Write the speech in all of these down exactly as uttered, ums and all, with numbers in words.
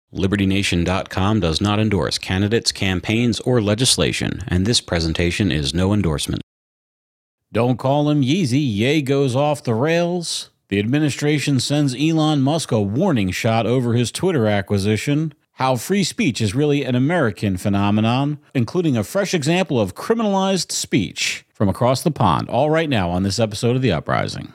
Liberty Nation dot com does not endorse candidates, campaigns, or legislation, and this presentation is no endorsement. Don't call him Yeezy, Ye goes off the rails. The administration sends Elon Musk a warning shot over his Twitter acquisition. How free speech is really an American phenomenon, including a fresh example of criminalized speech from across the pond, all right now on this episode of The Uprising.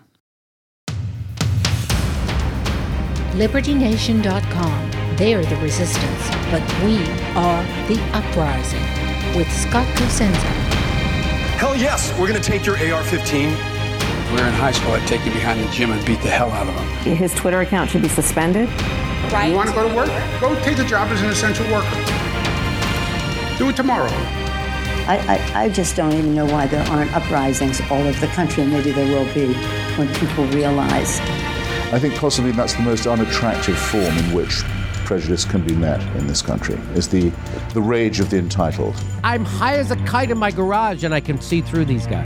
Liberty Nation dot com. They're the resistance, but we are the uprising. With Scott Cosenza. Hell yes, we're going to take your A R fifteen. If we were in high school, I'd take him behind the gym and beat the hell out of him. His Twitter account should be suspended. Right. You want to go to work? Go take the job as an essential worker. Do it tomorrow. I, I, I just don't even know why there aren't uprisings all over the country, and maybe there will be when people realize. I think possibly that's the most unattractive form in which prejudice can be met in this country, is the, the rage of the entitled. I'm high as a kite in my garage and I can see through these guys.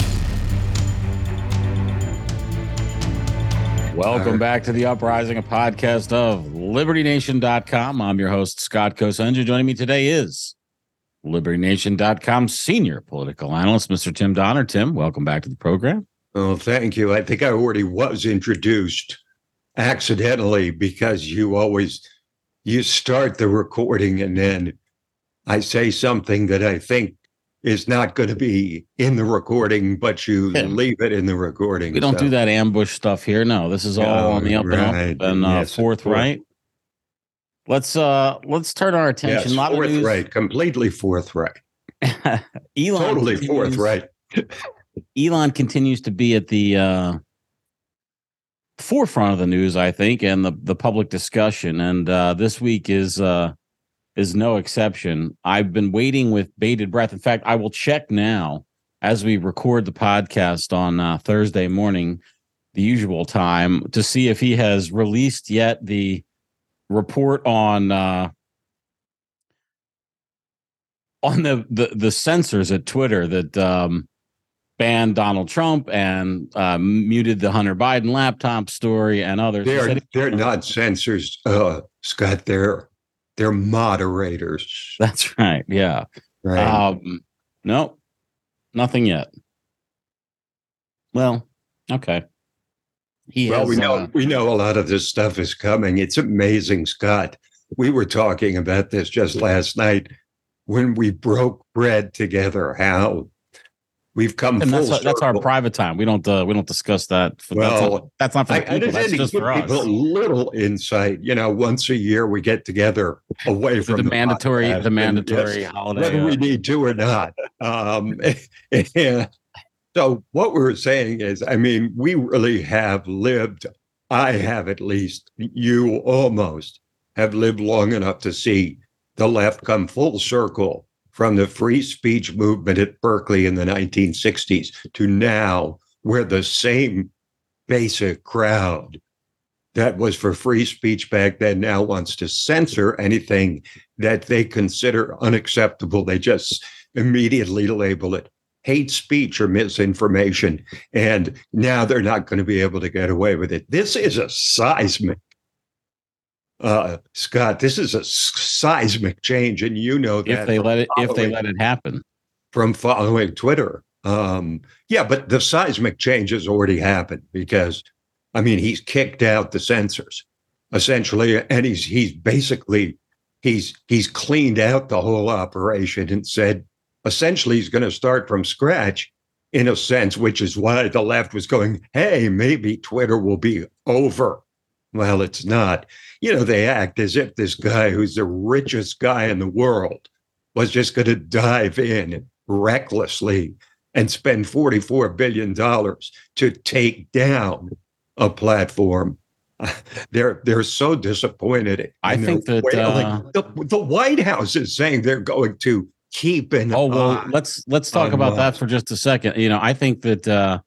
Welcome back to The Uprising, a podcast of Liberty Nation dot com. I'm your host, Scott Cosenza. Joining me today is Liberty Nation dot com senior political analyst, Mister Tim Donner. Tim, welcome back to the program. Oh, thank you. I think I already was introduced accidentally because you always... You start the recording and then I say something that I think is not going to be in the recording, but you yeah. leave it in the recording. We don't so. do that ambush stuff here. No, this is all oh, on the up right. and up and uh, yes, forthright. Let's uh, let's turn our attention. Yes, forthright, completely forthright. Elon totally forthright. Elon continues to be at the uh, forefront of the news, I think, and the, the public discussion. And uh, this week is uh, is no exception. I've been waiting with bated breath. In fact, I will check now as we record the podcast on uh, Thursday morning, the usual time, to see if he has released yet the report on uh, on the, the the censors at Twitter that um, banned Donald Trump and uh, muted the Hunter Biden laptop story and others. They're, they're not censors, uh, Scott. They're they're moderators. That's right. Yeah. Right. Um, no, nothing yet. Well, okay. He well, has, we know uh, we know a lot of this stuff is coming. It's amazing, Scott. We were talking about this just last night when we broke bread together. How we've come and full that's, circle. That's our private time. We don't uh, we don't discuss that. For, well, that's, not, that's not for the I, people. I That's just give for us. people a little insight. You know, once a year we get together away from the, the mandatory podcast, the mandatory yes, holiday, whether uh, we need to or not. Um, and so what we're saying is, I mean, we really have lived. I have at least. You almost have lived long enough to see the left come full circle from the free speech movement at Berkeley in the nineteen sixties to now, where the same basic crowd that was for free speech back then now wants to censor anything that they consider unacceptable. They just immediately label it hate speech or misinformation. And now they're not going to be able to get away with it. This is a seismic Uh, Scott, this is a seismic change, and you know that if they let it if they let it happen from following Twitter. Um, yeah, but the seismic change has already happened because, I mean, he's kicked out the censors essentially, and he's he's basically he's he's cleaned out the whole operation and said essentially he's going to start from scratch in a sense, which is why the left was going, hey, maybe Twitter will be over. Well, it's not. You know, they act as if this guy who's the richest guy in the world was just going to dive in recklessly and spend forty-four billion dollars to take down a platform. They're they're so disappointed. I think that uh, the, the White House is saying they're going to keep an oh well eye let's let's talk about on that for just a second. You know, I think that uh,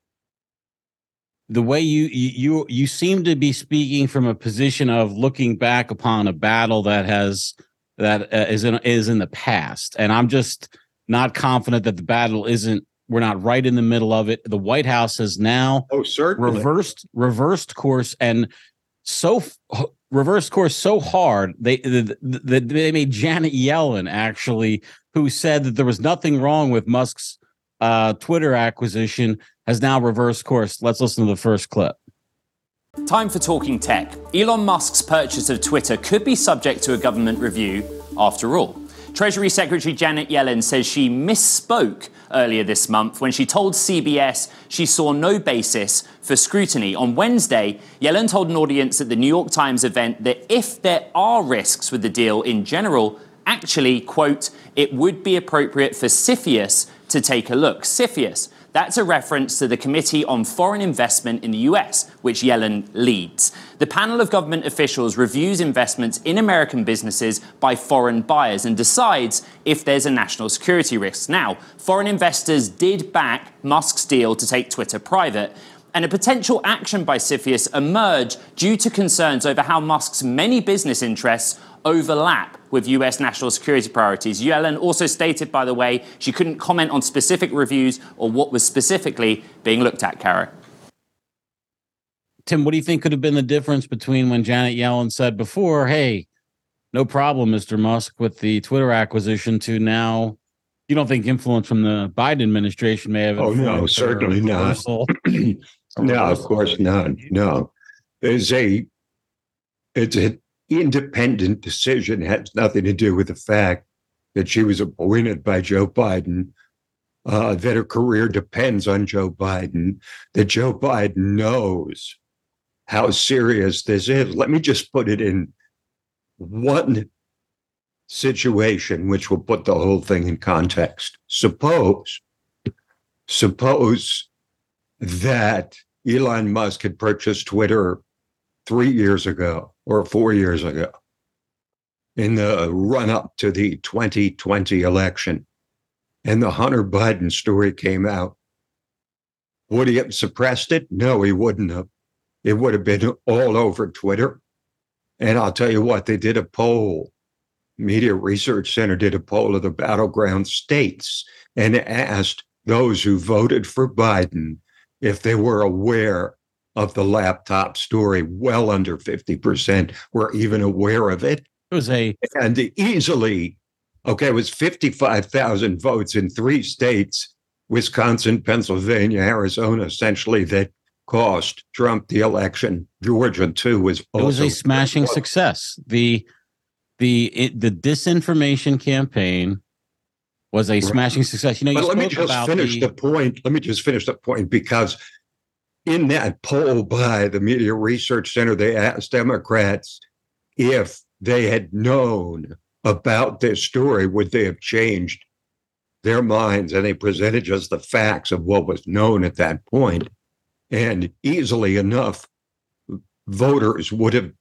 the way you you you seem to be speaking from a position of looking back upon a battle that has that uh, is in is in the past, and I'm just not confident that the battle isn't. We're not right in the middle of it. The White House has now oh, certainly. reversed reversed course, and so reversed course so hard they, they they made Janet Yellen actually, who said that there was nothing wrong with Musk's uh, Twitter acquisition, has now reversed course. Let's listen to the first clip. Time for Talking Tech. Elon Musk's purchase of Twitter could be subject to a government review after all. Treasury Secretary Janet Yellen says she misspoke earlier this month when she told C B S she saw no basis for scrutiny. On Wednesday, Yellen told an audience at the New York Times event that if there are risks with the deal in general, actually, quote, it would be appropriate for CFIUS to take a look. CFIUS, that's a reference to the Committee on Foreign Investment in the U S, which Yellen leads. The panel of government officials reviews investments in American businesses by foreign buyers and decides if there's a national security risk. Now, foreign investors did back Musk's deal to take Twitter private, and a potential action by CFIUS emerged due to concerns over how Musk's many business interests overlap with U S national security priorities. Yellen also stated, by the way, she couldn't comment on specific reviews or what was specifically being looked at, Kara. Tim, what do you think could have been the difference between when Janet Yellen said before, hey, no problem, Mister Musk, with the Twitter acquisition, to now? You don't think influence from the Biden administration may have? Oh, no, certainly not. No, of course not. No. There's a, it's an independent decision. It has nothing to do with the fact that she was appointed by Joe Biden, uh, that her career depends on Joe Biden, that Joe Biden knows how serious this is. Let me just put it in one situation, which will put the whole thing in context. Suppose, suppose that Elon Musk had purchased Twitter three years ago or four years ago in the run-up to the twenty twenty election, and the Hunter Biden story came out. Would he have suppressed it? No, he wouldn't have. It would have been all over Twitter. And I'll tell you what, they did a poll. Media Research Center did a poll of the battleground states and asked those who voted for Biden if they were aware of the laptop story. Well under fifty percent were even aware of it. It was a... And easily, okay, it was fifty-five thousand votes in three states, Wisconsin, Pennsylvania, Arizona, essentially, that cost Trump the election. Georgia, too, was also... It was a smashing success. The... The it, the disinformation campaign was a smashing success. You know, you but let me spoke just about finish the, the point. Let me just finish the point, because in that poll by the Media Research Center, they asked Democrats if they had known about this story, would they have changed their minds? And they presented just the facts of what was known at that point. And easily enough, voters would have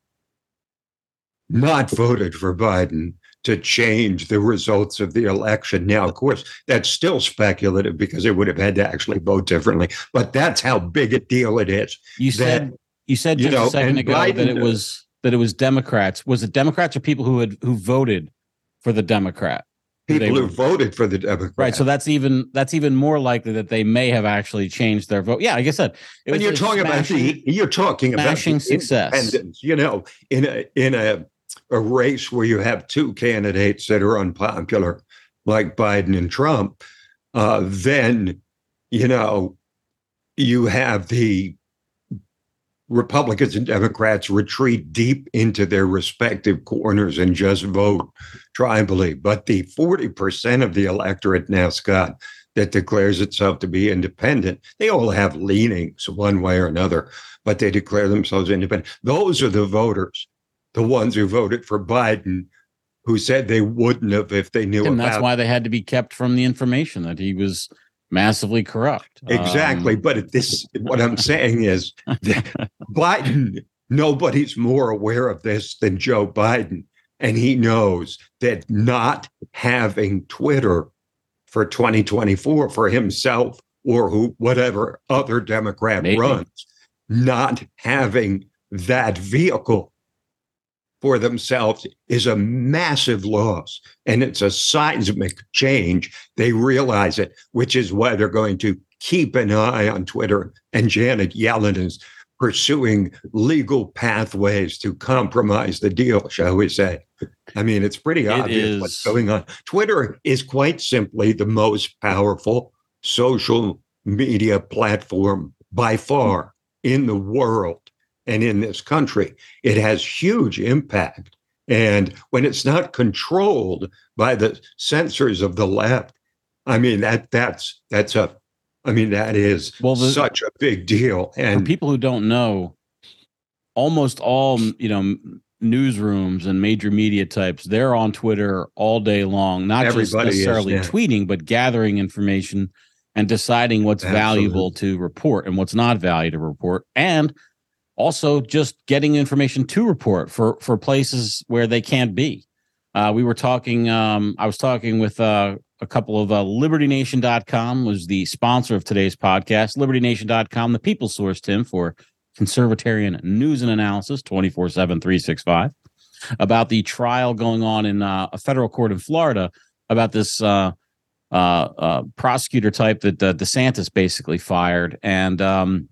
not voted for Biden to change the results of the election. Now, of course, that's still speculative because they would have had to actually vote differently. But that's how big a deal it is. You said that, you said just you know, a second ago Biden, that it was that it was Democrats. Was it Democrats or people who had who voted for the Democrat? People who voted for the Democrat. Right. So that's even that's even more likely that they may have actually changed their vote. Yeah, like I said, it was you're talking smashing, about the you're talking about the success. You know, in a in a a race where you have two candidates that are unpopular, like Biden and Trump, uh, then, you know, you have the Republicans and Democrats retreat deep into their respective corners and just vote tribally. But the forty percent of the electorate now, Scott, that declares itself to be independent, they all have leanings one way or another, but they declare themselves independent. Those are the voters. The ones who voted for Biden, who said they wouldn't have if they knew and about. And that's why they had to be kept from the information that he was massively corrupt. Exactly. Um, but this, what I'm saying is that Biden, nobody's more aware of this than Joe Biden. And he knows that not having Twitter for twenty twenty-four for himself or who whatever other Democrat Maybe. runs, not having that vehicle for themselves is a massive loss. And it's a seismic change. They realize it, which is why they're going to keep an eye on Twitter. And Janet Yellen is pursuing legal pathways to compromise the deal, shall we say. I mean, it's pretty It obvious is- what's going on. Twitter is quite simply the most powerful social media platform by far in the world and in this country. It has huge impact. And when it's not controlled by the censors of the left, I mean, that that's that's a I mean, that is Well, the- such a big deal. For And people who don't know, almost all, you know, newsrooms and major media types, they're on Twitter all day long, not just Everybody is, necessarily yeah. tweeting, but gathering information and deciding what's valuable to report and what's not valuable to report, and also just getting information to report for for places where they can't be. Uh, we were talking, um, I was talking with uh, a couple of uh, Liberty Nation dot com was the sponsor of today's podcast. Liberty Nation dot com, the people's source, Tim, for conservatarian news and analysis, twenty-four seven, three sixty-five, about the trial going on in uh, a federal court in Florida about this uh, uh, uh, prosecutor type that uh, DeSantis basically fired. And, um,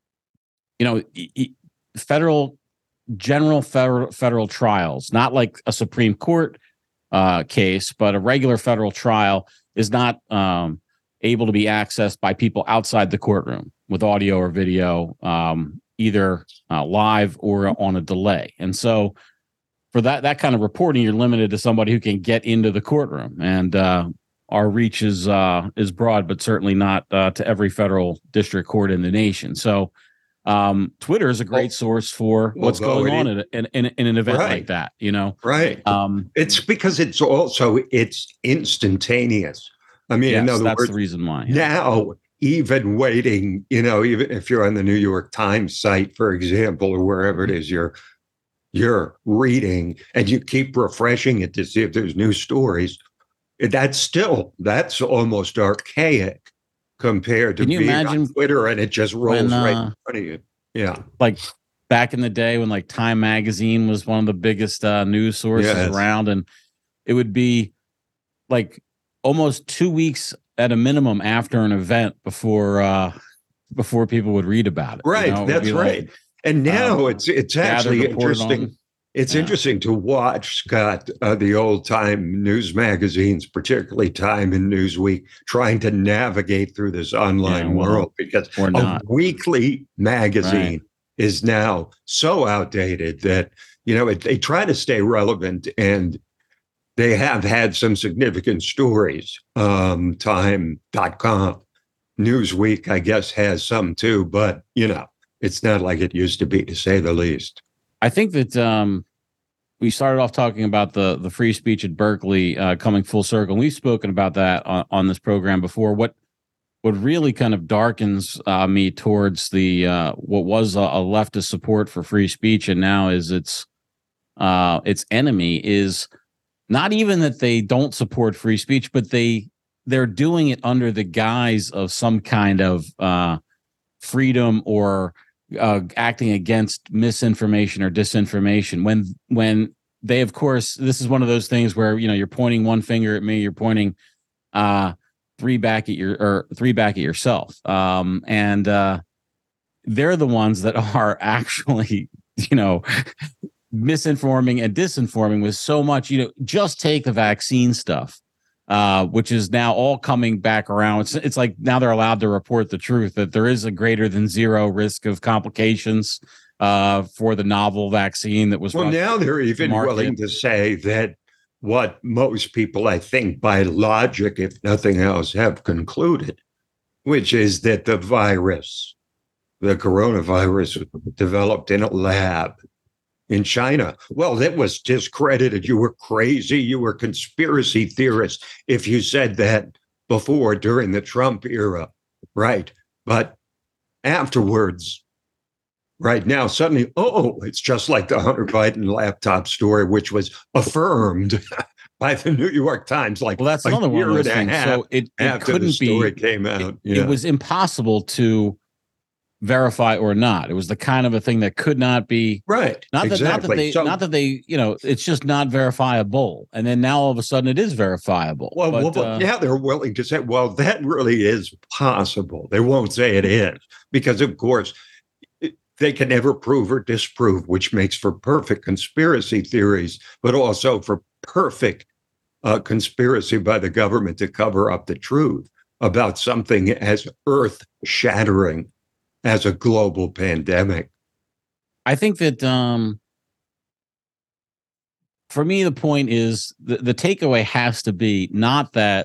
you know, e- e- federal, general federal, federal trials, not like a Supreme Court uh, case, but a regular federal trial is not um, able to be accessed by people outside the courtroom with audio or video, um, either uh, live or on a delay. And so for that that kind of reporting, you're limited to somebody who can get into the courtroom. And uh, our reach is uh, is broad, but certainly not uh, to every federal district court in the nation. So um, Twitter is a great Well, source for what's although going it on is- in, in, in an event Right. like that, you know? right. Um, It's because it's also it's instantaneous. I mean, in yes, other that's words, the reason why. yeah. now even waiting, you know, even if you're on the New York Times site, for example, or wherever it is you're you're reading, and you keep refreshing it to see if there's new stories, that's still that's almost archaic compared to Can you being imagine on Twitter, and it just rolls when, right uh, in front of you. Yeah. Like back in the day when like Time Magazine was one of the biggest uh, news sources Yes. around, and it would be like almost two weeks at a minimum after an event before uh, before people would read about it. you Right, know? It would that's be like, right. And now uh, it's it's gathered, actually reported interesting. on. It's Yeah. interesting to watch, Scott, uh, the old time news magazines, particularly Time and Newsweek, trying to navigate through this online Yeah, well, world, because or a not. weekly magazine Right. is now so outdated that, you know, it, they try to stay relevant, and they have had some significant stories. Um, Time dot com, Newsweek, I guess, has some too, but, you know, it's not like it used to be, to say the least. I think that um, we started off talking about the the free speech at Berkeley uh, coming full circle. And we've spoken about that on, on this program before. What what really kind of darkens uh, me towards the uh, what was a, a leftist support for free speech, and now is its uh, its enemy, is not even that they don't support free speech, but they they're doing it under the guise of some kind of uh, freedom or Uh, acting against misinformation or disinformation, when when they, of course, this is one of those things where, you know, you're pointing one finger at me, you're pointing uh three back at your or three back at yourself, um and uh they're the ones that are actually, you know, misinforming and disinforming with so much. You know, just take the vaccine stuff, uh, which is now all coming back around. It's, it's like now they're allowed to report the truth, that there is a greater than zero risk of complications uh, for the novel vaccine that was. Well, now they're even market. willing to say that what most people, I think, by logic, if nothing else, have concluded, which is that the virus, the coronavirus, was developed in a lab in China. Well, that was discredited. You were crazy. You were conspiracy theorists if you said that before, during the Trump era, right? But afterwards, right now, suddenly, oh, it's just like the Hunter Biden laptop story, which was affirmed by the New York Times like well, that's a another one year of those and a things. half So it, it after couldn't the story be. came out. It, Yeah. it was impossible to verify or not. It was the kind of a thing that could not be right. Not that, exactly. not that they, So- not that they, you know, it's just not verifiable. And then now all of a sudden it is verifiable. Well, but, well, but uh, now they're willing to say, well, that really is possible. They won't say it is because, of course, it- they can never prove or disprove, which makes for perfect conspiracy theories, but also for perfect uh, conspiracy by the government to cover up the truth about something as earth-shattering as a global pandemic. I think that um, for me, the point is the, the takeaway has to be not that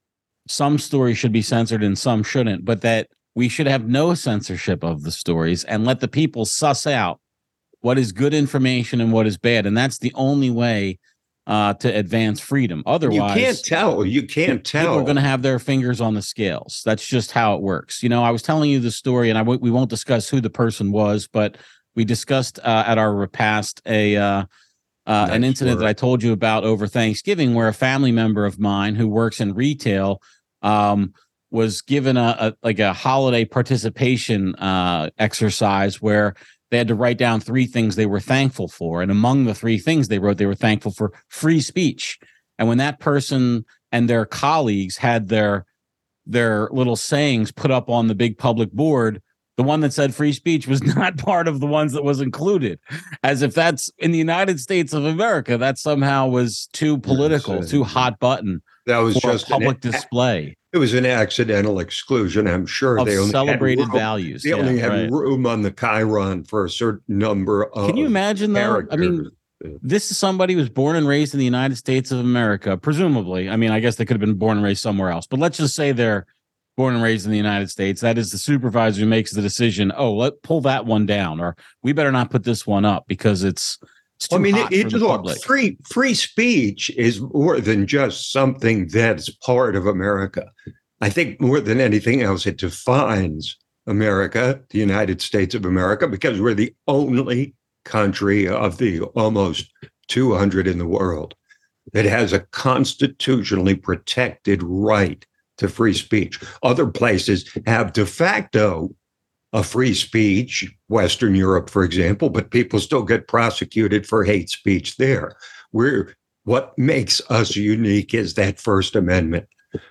some stories should be censored and some shouldn't, but that we should have no censorship of the stories and let the people suss out what is good information and what is bad. And that's the only way uh, to advance freedom. Otherwise, you can't tell. You can't tell. People are going to have their fingers on the scales. That's just how it works. You know, I was telling you the story, and I w- we won't discuss who the person was, but we discussed uh, at our repast a uh, uh, an incident that I told you about over Thanksgiving, where a family member of mine who works in retail um, was given a, a like a holiday participation uh, exercise where they had to write down three things they were thankful for. And among the three things they wrote, they were thankful for free speech. And when that person and their colleagues had their their little sayings put up on the big public board, the one that said free speech was not part of the ones that was included, as if that's in the United States of America, that somehow was too political, yes, too hot button. That was just public an, display. It was an accidental exclusion, I'm sure. Of they only celebrated had room, values. They yeah, only had right. room on the Chiron for a certain number of Can you imagine, though? I mean, this is somebody who was born and raised in the United States of America, presumably. I mean, I guess they could have been born and raised somewhere else, but let's just say they're born and raised in the United States. That is the supervisor who makes the decision. Oh, let pull that one down, or we better not put this one up because it's. it's too I mean, hot it, for the look, public. free free speech is more than just something that's part of America. I think more than anything else, it defines America, the United States of America, because we're the only country of the almost two hundred in the world that has a constitutionally protected right to free speech. Other places have de facto a free speech, Western Europe, for example, but people still get prosecuted for hate speech there. We're, what makes us unique is that First Amendment.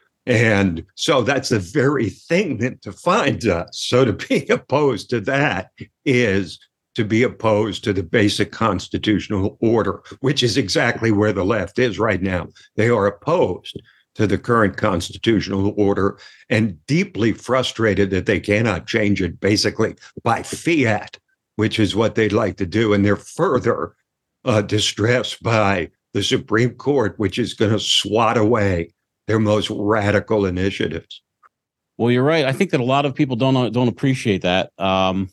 And so that's the very thing that defines us. So to be opposed to that is to be opposed to the basic constitutional order, which is exactly where the left is right now. They are opposed to the current constitutional order and deeply frustrated that they cannot change it basically by fiat, which is what they'd like to do. And they're further uh, distressed by the Supreme Court, which is going to swat away their most radical initiatives. Well, you're right. I think that a lot of people don't don't appreciate that. Um,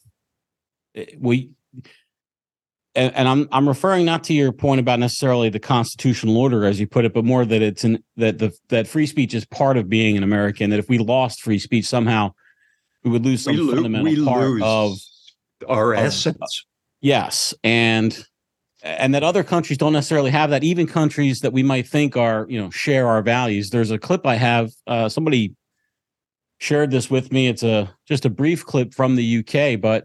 we and, and I'm I'm referring not to your point about necessarily the constitutional order, as you put it, but more that it's an, that the that free speech is part of being an American. That if we lost free speech, somehow we would lose some we lo- fundamental we part lose of our of, essence. Yes, and. And that other countries don't necessarily have that. Even countries that we might think are, you know, share our values. There's a clip I have. Uh, somebody shared this with me. It's a just a brief clip from the U K, but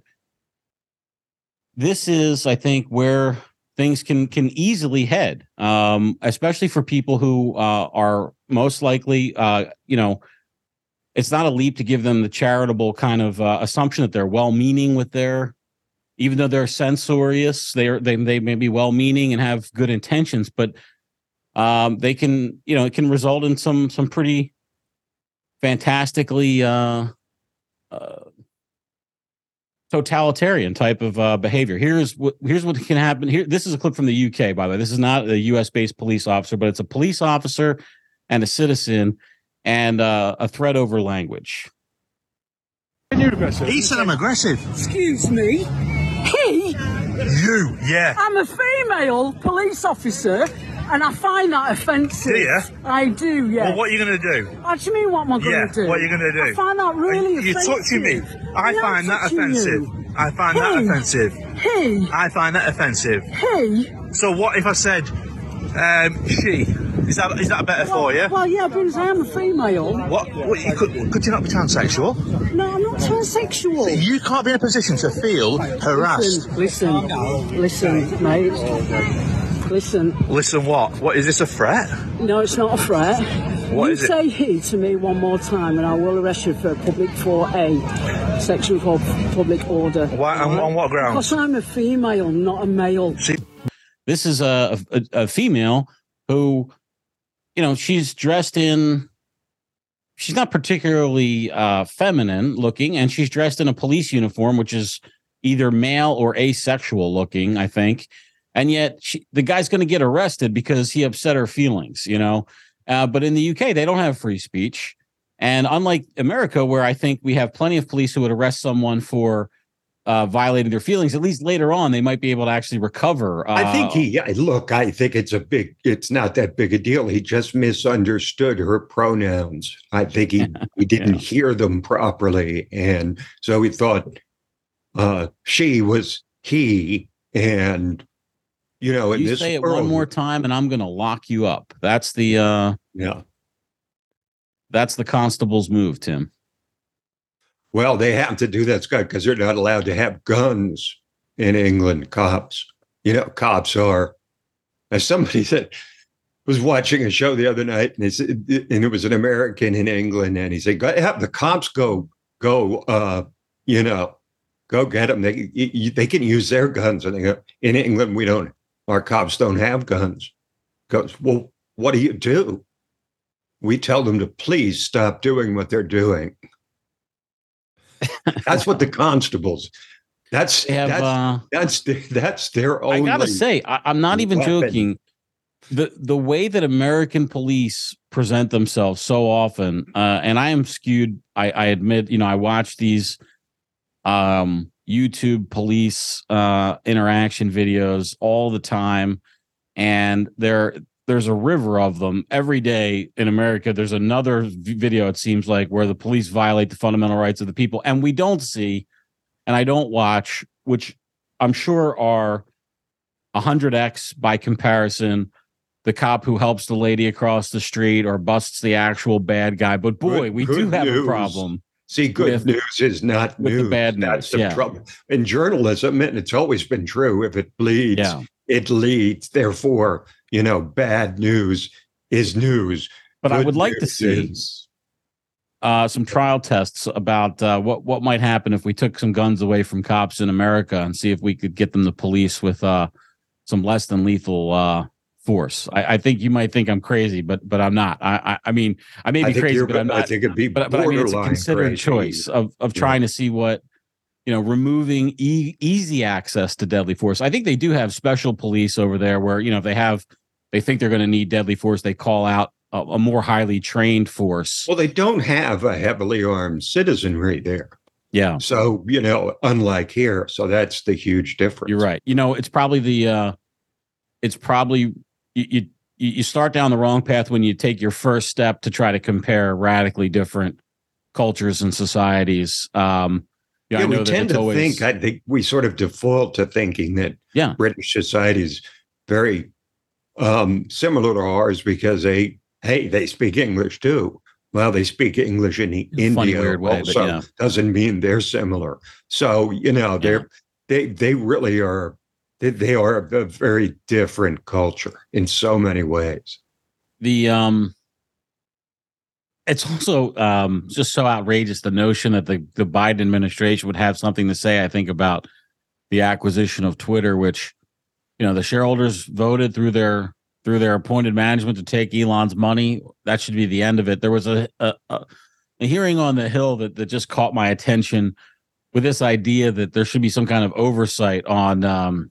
this is, I think, where things can can easily head, um, especially for people who uh, are most likely, uh, you know, it's not a leap to give them the charitable kind of uh, assumption that they're well-meaning with their. Even though they're censorious, they're they they may be well-meaning and have good intentions, but um, they can, you know, it can result in some some pretty fantastically uh, uh, totalitarian type of uh, behavior. Here's what here's what can happen. Here, this is a clip from the U K, by the way. This is not a U S-based police officer, but it's a police officer and a citizen, and uh, a threat over language. He said I'm aggressive. Excuse me. He? You, yeah. I'm a female police officer, and I find that offensive. Do you? I do, yeah. Well, what are you going to do? What do you mean, what am I going yeah, to do? what are you going to do? I find that really You're offensive. You're touching me. I I'm find that offensive. You. I find he. that offensive. He? I find that offensive. He? So what if I said, um, she? Is that is that better well, for you? Well, yeah, because I am a female. What? what you could, could you not be transsexual? No, I'm not transsexual. You can't be in a position to feel harassed. Listen, listen, listen, mate. Listen. Listen what? What, is this a threat? No, it's not a threat. What you is it? say he to me one more time and I will arrest you for public four A, section four, public order. Why, on, on what grounds? Because I'm a female, not a male. See, This is a, a, a female who, you know, she's dressed in, she's not particularly uh, feminine looking, and she's dressed in a police uniform, which is either male or asexual looking, I think. And yet she, the guy's going to get arrested because he upset her feelings, you know. Uh, but in the U K, they don't have free speech. And unlike America, where I think we have plenty of police who would arrest someone for uh, violating their feelings, at least later on, they might be able to actually recover. Uh, I think he, look, I think it's a big, it's not that big a deal. He just misunderstood her pronouns. I think he, he didn't yeah. hear them properly. And so he thought uh, she was he. And, you know, in you this say it world, one more time and I'm going to lock you up. That's the, uh, yeah. That's the constable's move, Tim. Well, they have to do that, Scott, because they're not allowed to have guns in England. Cops, you know, cops are. As somebody said, was watching a show the other night, and, he said, and it was an American in England, and he said, "Go have the cops go, go, uh, you know, go get them. They they can use their guns." And they go, "In England, we don't. Our cops don't have guns." Goes, "Well, what do you do?" We tell them to please stop doing what they're doing. That's what the constables. That's have, that's, uh, that's that's their only. I gotta say, I, I'm not even weapon. joking. The the way that American police present themselves so often, uh, and I am skewed. I, I admit, you know, I watch these um, YouTube police uh, interaction videos all the time, and they're. There's a river of them every day in America. There's another video, it seems like, where the police violate the fundamental rights of the people. And we don't see, and I don't watch, which I'm sure are one hundred x by comparison, the cop who helps the lady across the street or busts the actual bad guy. But boy, good, we good do have news. a problem. See, good with, news is not with news. The bad news. That's the yeah. trouble. In journalism, and it's always been true, if it bleeds, yeah. it leads. Therefore, you know, bad news is news. But Good I would like to see is... uh, some trial tests about uh, what, what might happen if we took some guns away from cops in America and see if we could get them to police with uh, some less than lethal uh, force. I, I think you might think I'm crazy, but but I'm not. I I, I mean, I may be I crazy, but I'm not. I think it'd be but, but I mean, it's a considered crazy. choice of, of trying yeah. to see what, you know, removing e- easy access to deadly force. I think they do have special police over there where, you know, if they have, they think they're going to need deadly force, they call out a, a more highly trained force. Well, they don't have a heavily armed citizenry there. Yeah. So, you know, unlike here. So that's the huge difference. You're right. You know, it's probably the, uh, it's probably, you, you, you start down the wrong path when you take your first step to try to compare radically different cultures and societies. Um, Yeah, yeah I know we that tend to always... think, I think we sort of default to thinking that yeah. British society is very um, similar to ours because they, hey, they speak English too. Well, they speak English in, in India funny, weird way, also. But yeah. Doesn't mean they're similar. So, you know, they're, yeah. they, they really are, they, they are a very different culture in so many ways. The, um, It's also um, just so outrageous, the notion that the, the Biden administration would have something to say, I think, about the acquisition of Twitter, which, you know, the shareholders voted through their through their appointed management to take Elon's money. That should be the end of it. There was a, a, a hearing on the Hill that, that just caught my attention with this idea that there should be some kind of oversight on, um,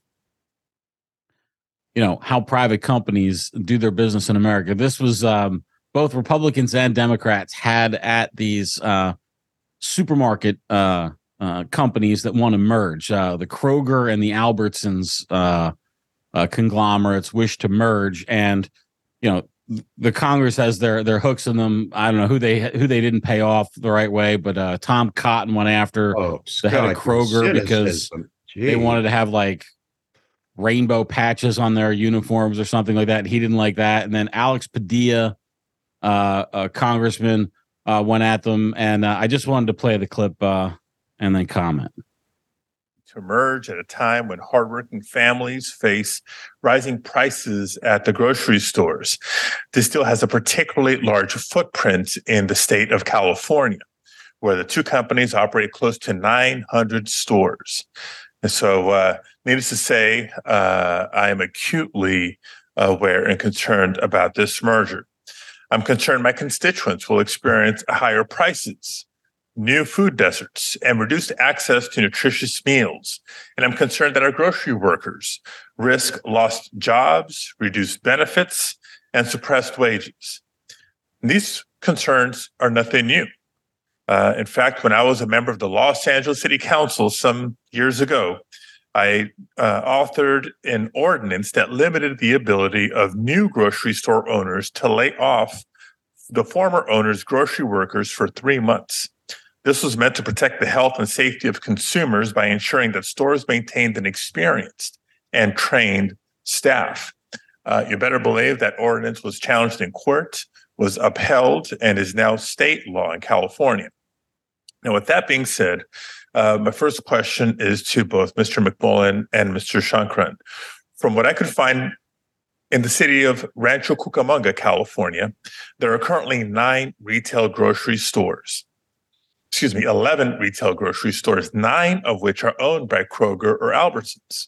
you know, how private companies do their business in America. This was... Um, both Republicans and Democrats had at these uh, supermarket uh, uh, companies that want to merge. Uh, the Kroger and the Albertsons uh, uh, conglomerates wish to merge, and you know the Congress has their their hooks in them. I don't know who they who they didn't pay off the right way, but uh, Tom Cotton went after oh, the head of Kroger because Gee. they wanted to have like rainbow patches on their uniforms or something like that. He didn't like that, and then Alex Padilla. Uh, a congressman uh, went at them, and uh, I just wanted to play the clip uh, and then comment. to merge at a time when hardworking families face rising prices at the grocery stores. This deal has a particularly large footprint in the state of California, where the two companies operate close to nine hundred stores. And so, uh, needless to say, uh, I am acutely aware and concerned about this merger. I'm concerned my constituents will experience higher prices, new food deserts, and reduced access to nutritious meals. And I'm concerned that our grocery workers risk lost jobs, reduced benefits, and suppressed wages. And these concerns are nothing new. Uh, in fact, when I was a member of the Los Angeles City Council some years ago, I uh, authored an ordinance that limited the ability of new grocery store owners to lay off the former owner's grocery workers for three months. This was meant to protect the health and safety of consumers by ensuring that stores maintained an experienced and trained staff. Uh, you better believe that ordinance was challenged in court, was upheld, and is now state law in California. Now, with that being said, uh, my first question is to both Mister McMullen and Mister Shankran. From what I could find in the city of Rancho Cucamonga, California, there are currently nine retail grocery stores. Excuse me, eleven retail grocery stores, nine of which are owned by Kroger or Albertsons.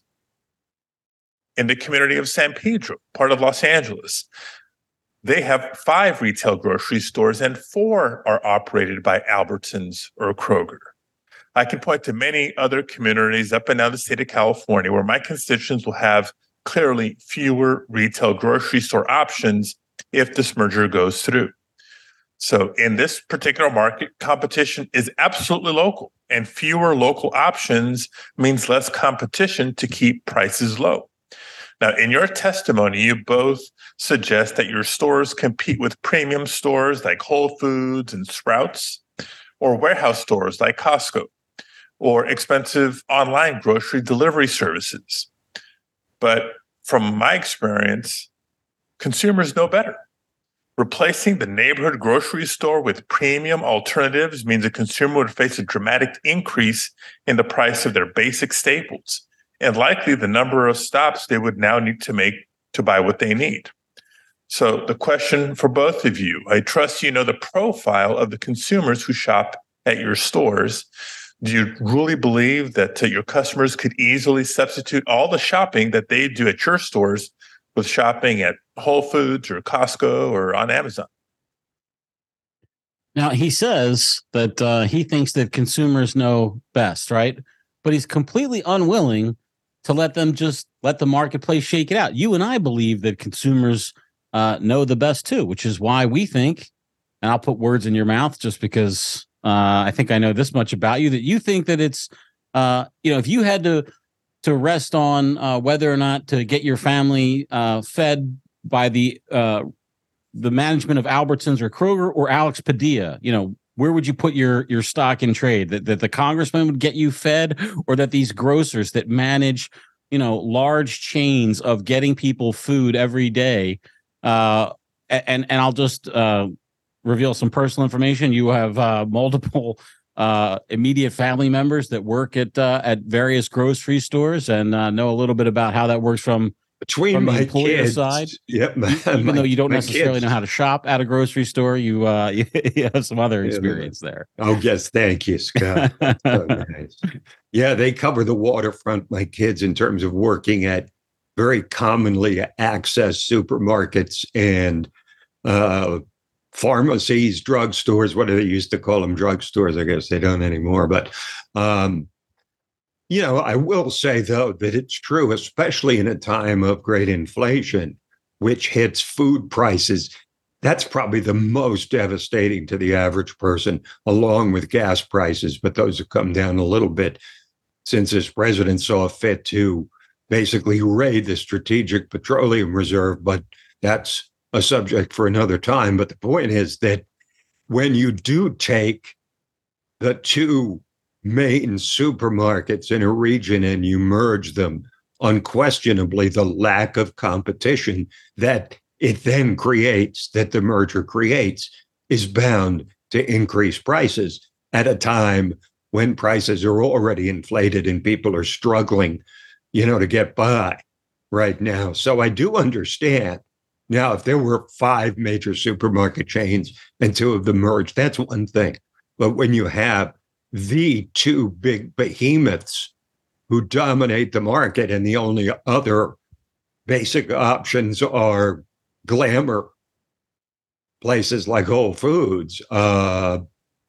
In the community of San Pedro, part of Los Angeles, they have five retail grocery stores and four are operated by Albertsons or Kroger. I can point to many other communities up and down the state of California where my constituents will have clearly fewer retail grocery store options if this merger goes through. So in this particular market, competition is absolutely local, and fewer local options means less competition to keep prices low. Now, in your testimony, you both suggest that your stores compete with premium stores like Whole Foods and Sprouts, or warehouse stores like Costco, or expensive online grocery delivery services. But from my experience, consumers know better. Replacing the neighborhood grocery store with premium alternatives means a consumer would face a dramatic increase in the price of their basic staples, and likely the number of stops they would now need to make to buy what they need. So the question for both of you, I trust you know the profile of the consumers who shop at your stores. Do you really believe that uh, your customers could easily substitute all the shopping that they do at your stores with shopping at Whole Foods or Costco or on Amazon? Now, he says that uh, he thinks that consumers know best, right? But he's completely unwilling to let them just let the marketplace shake it out. You and I believe that consumers uh, know the best too, which is why we think, and I'll put words in your mouth just because uh, I think I know this much about you, that you think that it's, uh, you know, if you had to to rest on uh, whether or not to get your family uh, fed by the uh, the management of Albertsons or Kroger or Alex Padilla, you know, where would you put your your stock in trade? That that the congressman would get you fed, or that these grocers that manage, you know, large chains of getting people food every day? Uh, and and I'll just uh, reveal some personal information. You have uh, multiple uh, immediate family members that work at uh, at various grocery stores, and uh, know a little bit about how that works from. Between From the my employer kids, side, yep, my, even my, though you don't my necessarily kids. know how to shop at a grocery store, you uh, you have some other experience yeah, there. Oh, yes. Thank you, Scott. So nice. Yeah, they cover the waterfront, my kids, in terms of working at very commonly accessed supermarkets and uh, pharmacies, drugstores. What do they used to call them? Drugstores. I guess they don't anymore. But um you know, I will say, though, that it's true, especially in a time of great inflation, which hits food prices. That's probably the most devastating to the average person, along with gas prices. But those have come down a little bit since this president saw fit to basically raid the Strategic Petroleum Reserve. But that's a subject for another time. But the point is that when you do take the two main supermarkets in a region and you merge them, unquestionably the lack of competition that it then creates, that the merger creates, is bound to increase prices at a time when prices are already inflated and people are struggling, you know, to get by right now. So I do understand. Now, if there were five major supermarket chains and two of them merged, that's one thing. But when you have the two big behemoths who dominate the market and the only other basic options are glamour places like Whole Foods, uh,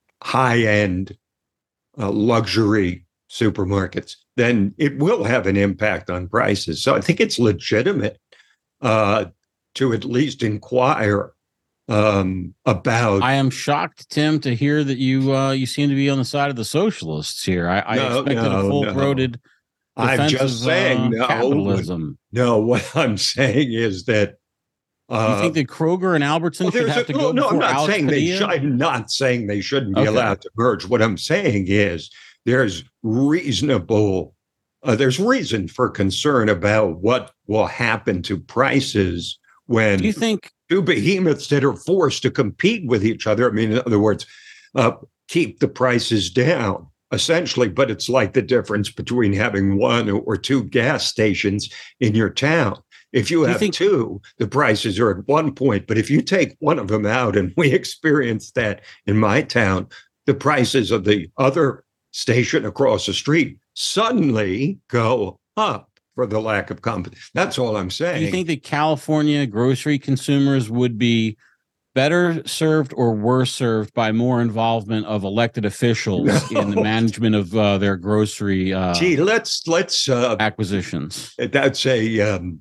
high-end uh, luxury supermarkets, then it will have an impact on prices. So I think it's legitimate uh, to at least inquire um, about. I am shocked, Tim, to hear that you uh, you seem to be on the side of the socialists here. I, I no, expected no, a full-throated no. I'm just saying uh, no, capitalism. No, what I'm saying is that Uh, you think that Kroger and Albertson well, should have a, to go? No, before I'm not Alex saying they. Should, I'm not saying they shouldn't be okay. allowed to merge. What I'm saying is there's reasonable, uh, there's reason for concern about what will happen to prices when Do you think two behemoths that are forced to compete with each other. I mean, in other words, uh, keep the prices down essentially. But it's like the difference between having one or two gas stations in your town. If you have you think, two, the prices are at one point. But if you take one of them out, and we experienced that in my town, the prices of the other station across the street suddenly go up for the lack of competition. That's all I'm saying. Do you think that California grocery consumers would be better served or worse served by more involvement of elected officials no. in the management of uh, their grocery uh, Gee, let's let's uh, acquisitions? That's a um,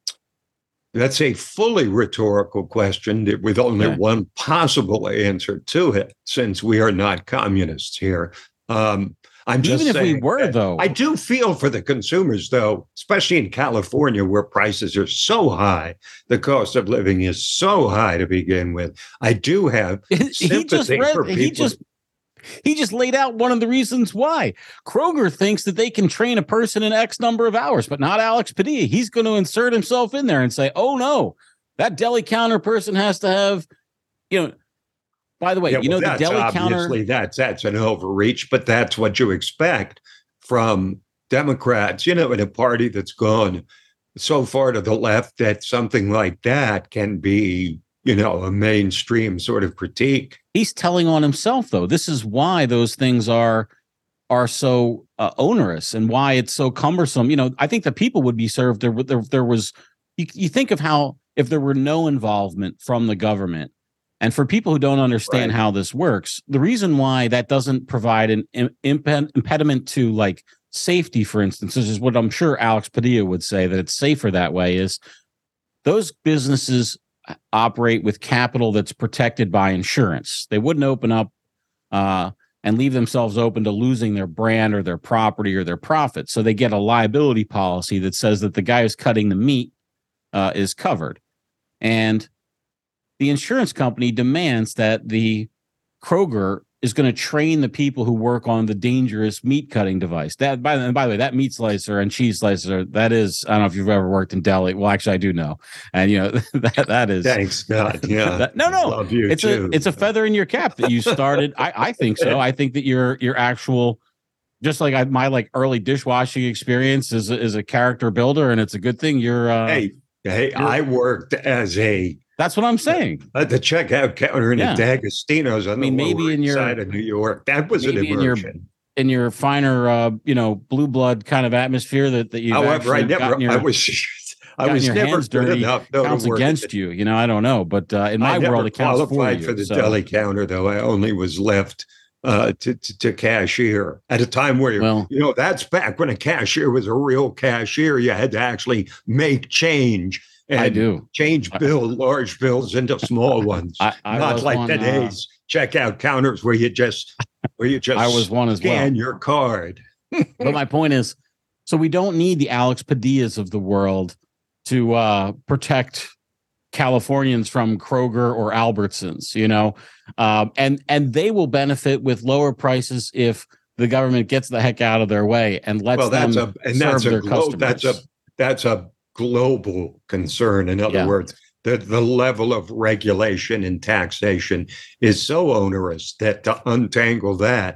that's a fully rhetorical question with only okay. one possible answer to it, since we are not communists here. Um, I'm just Even if saying we were, though. I do feel for the consumers, though, especially in California, where prices are so high, the cost of living is so high to begin with. I do have sympathy he just read, for people. He just, he just laid out one of the reasons why. Kroger thinks that they can train a person in X number of hours, but not Alex Padilla. He's going to insert himself in there and say, oh, no, that deli counter person has to have, you know, by the way, yeah, you know, well, the deli obviously counter. That's that's an overreach, but that's what you expect from Democrats, you know, in a party that's gone so far to the left that something like that can be, you know, a mainstream sort of critique. He's telling on himself, though. This is why those things are are so uh, onerous and why it's so cumbersome. You know, I think the people would be served. There, there, there was. You, you think of how if there were no involvement from the government. And for people who don't understand right. how this works, the reason why that doesn't provide an imp- impediment to like safety, for instance, is what I'm sure Alex Padilla would say, that it's safer that way, is those businesses operate with capital that's protected by insurance. They wouldn't open up uh, and leave themselves open to losing their brand or their property or their profit. So they get a liability policy that says that the guy who's cutting the meat uh, is covered. And the insurance company demands that the Kroger is going to train the people who work on the dangerous meat cutting device. That, by, and by the way, that meat slicer and cheese slicer, that is, I don't know if you've ever worked in deli. Well, actually, I do know, and you know that that is. Thanks, God. Yeah. that, no, no, love you it's too. a it's a feather in your cap that you started. I I think so. I think that your your actual, just like I, my like early dishwashing experience is is a character builder, and it's a good thing. You're uh, hey hey, I worked as a. That's what I'm saying. At the checkout counter in yeah. the D'Agostino's on I mean, the maybe lower in your, side of New York. That was an immersion. In your, in your finer, uh, you know, blue blood kind of atmosphere that, that you've However, I never, your, I was, I was never good dirty, enough. No, counts against you. You know, I don't know. But uh, in my I world, it counts for you. for the so. deli counter, though. I only was left uh, to, to, to cashier at a time where, well, you know, that's back when a cashier was a real cashier. You had to actually make change. And I do change bill large bills into small ones, I, I not like one, today's uh, checkout counters where you just where you just I was one as scan well. your card. But my point is, so we don't need the Alex Padillas of the world to uh, protect Californians from Kroger or Albertsons, you know, um, and and they will benefit with lower prices if the government gets the heck out of their way and lets well, that's them a, and serve that's a their glo- customers. That's a that's a global concern. In other yeah. words, the, the level of regulation and taxation is so onerous that to untangle that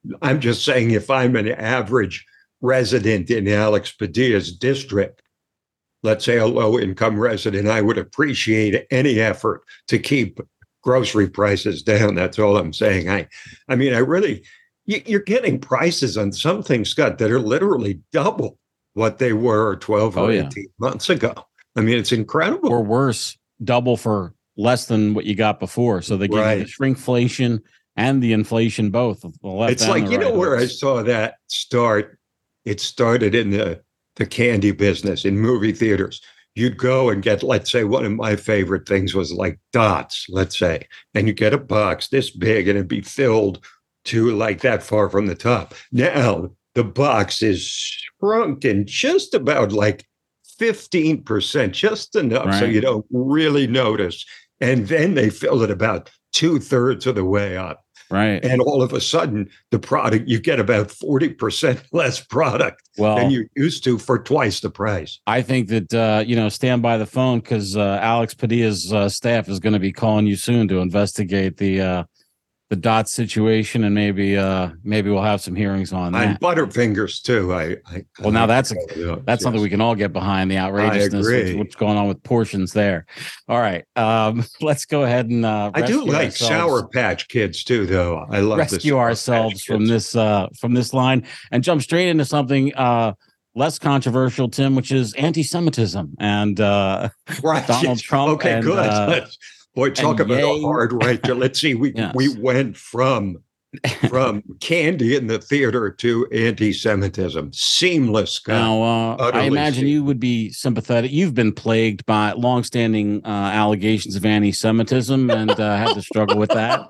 I'm just saying, if I'm an average resident in Alex Padilla's district, let's say a low-income resident, I would appreciate any effort to keep grocery prices down. That's all I'm saying. I, I mean, I really, you're getting prices on some things, Scott, that are literally double what they were twelve or oh, yeah. eighteen months ago. I mean, it's incredible. Or worse, double for less than what you got before. So they give right. you the shrinkflation and the inflation both. It's like, you right know where I saw that start? It started in the, the candy business in movie theaters. You'd go and get, let's say, one of my favorite things was like Dots, let's say, and you get a box this big and it'd be filled to like that far from the top. Now the box is shrunken just about like fifteen percent, just enough right. so you don't really notice. And then they fill it about two thirds of the way up. Right. And all of a sudden, the product, you get about forty percent less product well, than you used to for twice the price. I think that, uh, you know, stand by the phone because uh, Alex Padilla's uh, staff is going to be calling you soon to investigate the uh, the dot situation, and maybe uh, maybe we'll have some hearings on that. And Butterfingers too. I, I well, now that's a, that's yes. something we can all get behind, the outrageousness of what's going on with portions there. All right, um, let's go ahead and uh, I do like ourselves. Sour Patch Kids too, though. I love rescue ourselves from this uh, from this line and jump straight into something uh, less controversial, Tim, which is anti-Semitism and uh, right. Donald Trump. Okay, and, good. Uh, Boy, talk about yay. a hard right to let's see. We yes. we went from from candy in the theater to anti-Semitism. Seamless. Scott. Now, uh, I imagine seamless. You would be sympathetic. You've been plagued by longstanding uh, allegations of anti-Semitism and uh, had to struggle with that.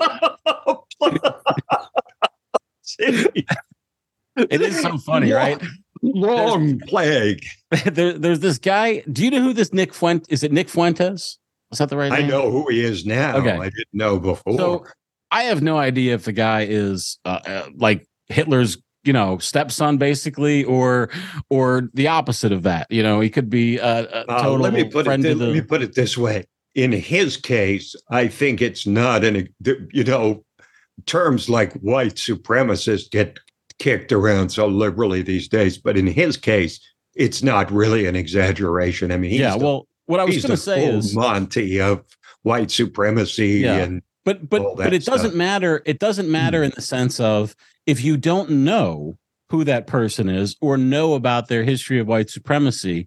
It is so funny, long, right? Long there's, plague. There, there's this guy. Do you know who this Nick Fuentes? Is it Nick Fuentes? Is that the right name? I know who he is now. Okay. I didn't know before. So I have no idea if the guy is uh, uh, like Hitler's, you know, stepson, basically, or or the opposite of that. You know, he could be a, a total uh, let me put friend it, to the... Let me put it this way. In his case, I think it's not an, you know, terms like white supremacist get kicked around so liberally these days. But in his case, it's not really an exaggeration. I mean, he's yeah, the, well. What I was going to say is Monty of white supremacy, yeah. and but but but it stuff. doesn't matter. It doesn't matter mm. in the sense of if you don't know who that person is or know about their history of white supremacy,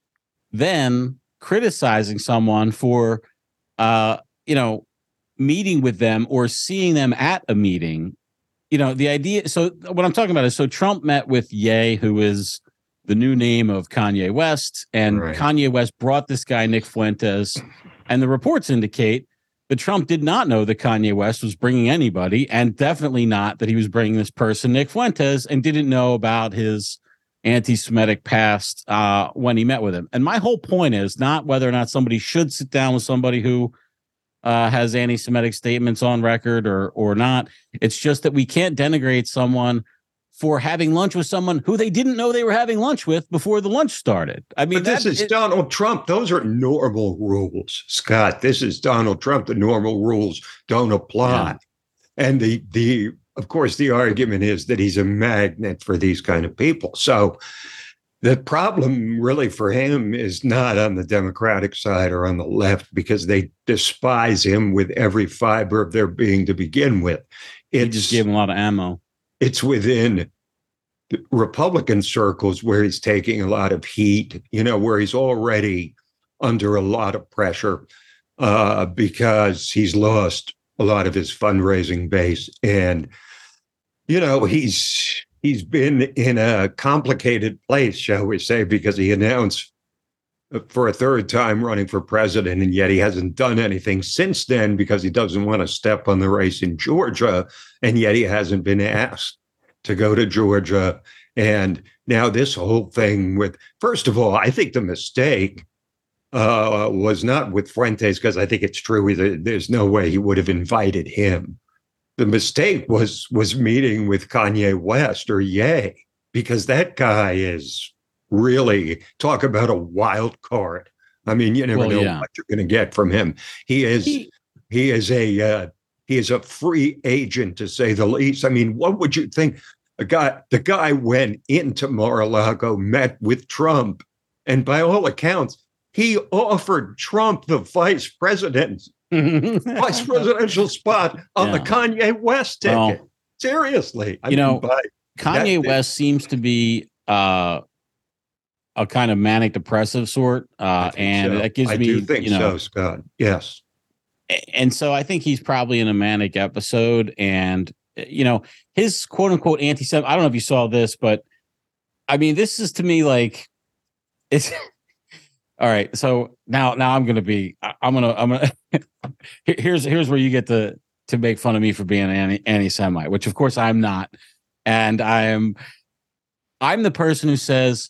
then criticizing someone for, uh, you know, meeting with them or seeing them at a meeting, you know, the idea. So what I'm talking about is so Trump met with Ye, who is the new name of Kanye West, and right. Kanye West brought this guy, Nick Fuentes, and the reports indicate that Trump did not know that Kanye West was bringing anybody, and definitely not that he was bringing this person, Nick Fuentes, and didn't know about his anti-Semitic past uh, when he met with him. And my whole point is not whether or not somebody should sit down with somebody who uh, has anti-Semitic statements on record or or not. It's just that we can't denigrate someone for having lunch with someone who they didn't know they were having lunch with before the lunch started. I mean, but this is it, Donald Trump. Those are normal rules, Scott. This is Donald Trump. The normal rules don't apply. Yeah. And the the of course, the argument is that he's a magnet for these kind of people. So the problem really for him is not on the Democratic side or on the left, because they despise him with every fiber of their being to begin with. It's, he just gave him a lot of ammo. It's within Republican circles where he's taking a lot of heat, you know, where he's already under a lot of pressure uh, because he's lost a lot of his fundraising base. And, you know, he's he's been in a complicated place, shall we say, because he announced for a third time running for president, and yet he hasn't done anything since then because he doesn't want to step on the race in Georgia, and yet he hasn't been asked to go to Georgia. And now this whole thing with, first of all, I think the mistake uh, was not with Fuentes, because I think it's true that there's no way he would have invited him. The mistake was was meeting with Kanye West or Ye, because that guy is really, talk about a wild card. I mean, you never well, know yeah. what you're going to get from him. He is he, he is a uh, he is a free agent, to say the least. I mean, what would you think? A guy, the guy went into Mar-a-Lago, met with Trump, and by all accounts, he offered Trump the vice president, vice presidential spot on yeah. the Kanye West ticket. Well, Seriously, I you mean, know, Kanye West seems to be uh, a kind of manic depressive sort, uh, and so. that gives I me, do think you know, so, Scott. Yes, and so I think he's probably in a manic episode, and you know, his quote unquote anti-Semitic. I don't know if you saw this, but I mean, this is to me like it's all right. So now, now I'm gonna be, I'm gonna, I'm gonna. here's here's where you get to to make fun of me for being an anti, anti-Semite, which of course I'm not, and I am. I'm the person who says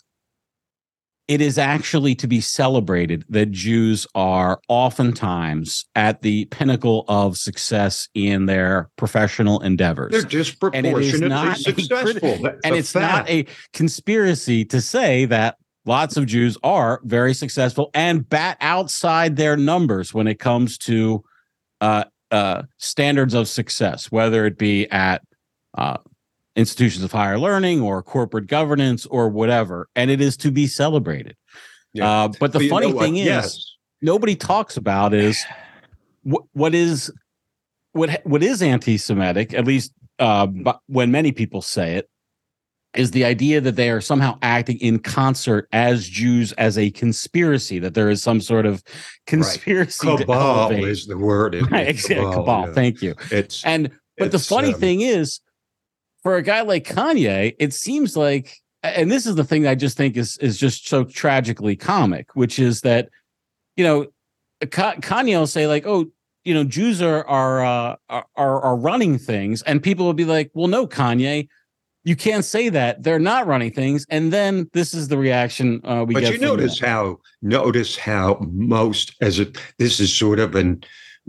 it is actually to be celebrated that Jews are oftentimes at the pinnacle of success in their professional endeavors. They're disproportionately not successful. A, and it's fact. not a conspiracy to say that lots of Jews are very successful and bat outside their numbers when it comes to uh, uh, standards of success, whether it be at uh, institutions of higher learning or corporate governance or whatever, and it is to be celebrated. Yeah. Uh, but the well, funny thing is, yes. nobody talks about is what, what is what what is anti-Semitic, at least uh, but when many people say it, is the idea that they are somehow acting in concert as Jews as a conspiracy, that there is some sort of conspiracy. Right. Cabal is the word. Right, exactly. Cabal. cabal. Yeah. Thank you. It's and but it's, the funny um, thing is, for a guy like Kanye, it seems like, and this is the thing that I just think is is just so tragically comic, which is that, you know, Kanye will say like, oh, you know, Jews are are uh, are are running things, and people will be like, well, no, Kanye, you can't say that. They're not running things. And then this is the reaction uh, we but get. But you notice that. how notice how most as it this is sort of an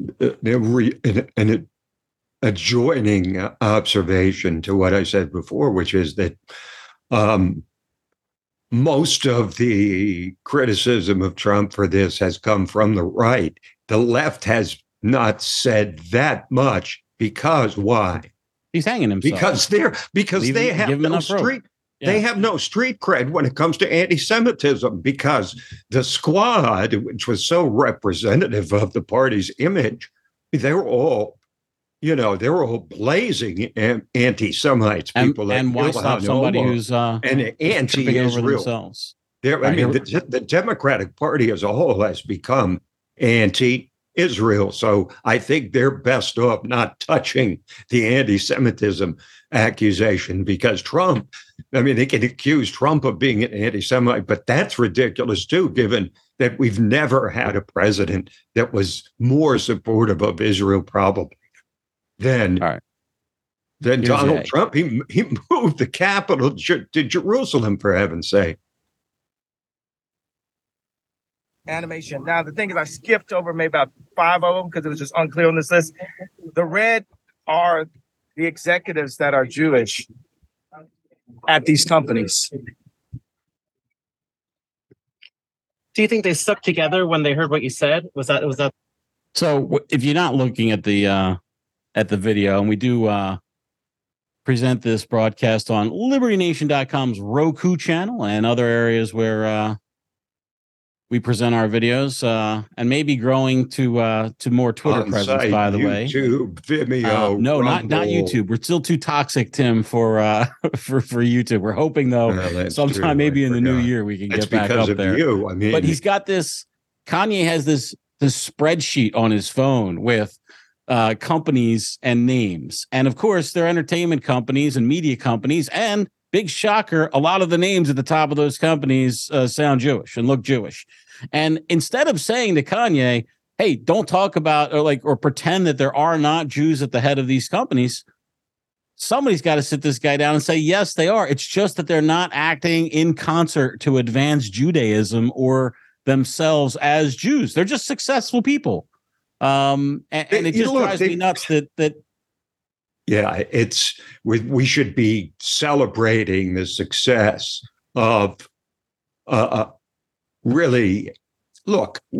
an, an adjoining observation to what I said before, which is that um, most of the criticism of Trump for this has come from the right. The left has not said that much because why? He's hanging himself. Because they're because Leave they him, have no street. Yeah. They have no street cred when it comes to anti-Semitism, because the Squad, which was so representative of the party's image, they're all, you know, they're all blazing anti-Semites. People and, and why stop somebody who's uh, and anti-Israel? There, I mean, the, the Democratic Party as a whole has become anti-Israel. So I think they're best off not touching the anti-Semitism accusation, because Trump, I mean, they can accuse Trump of being an anti-Semite, but that's ridiculous too, given that we've never had a president that was more supportive of Israel, probably, than, All right. than Here's Donald a, Trump. He, he moved the capital to Jerusalem, for heaven's sake. Animation. Now, the thing is, I skipped over maybe about five of them because it was just unclear on this list. The red are the executives that are Jewish at these companies. Do you think they stuck together when they heard what you said? Was that was that? So if you're not looking at the uh, at the video, and we do uh, present this broadcast on Liberty Nation dot com's Roku channel and other areas where uh, we present our videos, uh, and maybe growing to uh, to more Twitter On presence, site, by the YouTube, way. YouTube, Vimeo, uh, no, not not Rumble. YouTube. We're still too toxic, Tim, for uh, for for YouTube. We're hoping though, Well, sometime true. maybe I in the new forgot. year we can It's get back because up of there. you. I mean, But he's got this. Kanye has this this spreadsheet on his phone with uh, companies and names, and of course, they're entertainment companies and media companies. And big shocker, a lot of the names at the top of those companies uh, sound Jewish and look Jewish. And instead of saying to Kanye, "Hey, don't talk about or like or pretend that there are not Jews at the head of these companies," somebody's got to sit this guy down and say, "Yes, they are. It's just that they're not acting in concert to advance Judaism or themselves as Jews. They're just successful people." Um, and, and it You just look, drives they- me nuts that that Yeah, it's we, we should be celebrating the success of uh, uh, really. Look,